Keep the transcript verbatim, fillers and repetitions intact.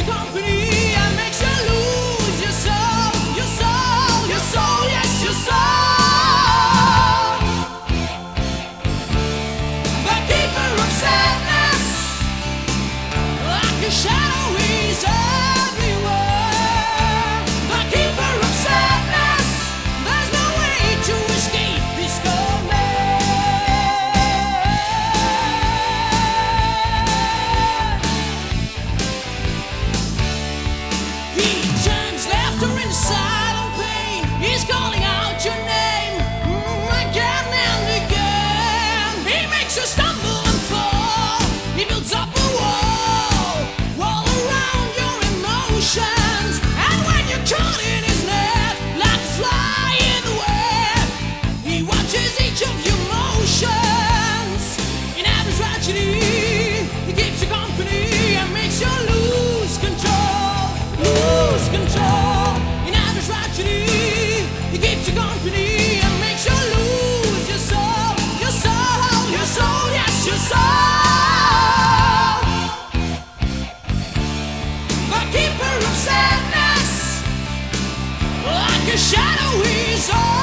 company and makes you lose your soul, your soul, your soul, yes, your soul. The keeper of sadness, like a shadow, is everywhere. The keeper of sadness, there's no way to escape his command. He turns laughter into silent pain. He's calling out your name mm, again and again. He makes you stumble and fall. He builds up a wall, wall around your emotions. And when you're caught in his net, like a fly in the web, he watches each of your motions. In every tragedy, he keeps you company and makes you lose control, lose control. In every tragedy, he keeps you company and makes you lose your soul, your soul, your soul, yes, your soul. The keeper of sadness, like a shadow, he's all.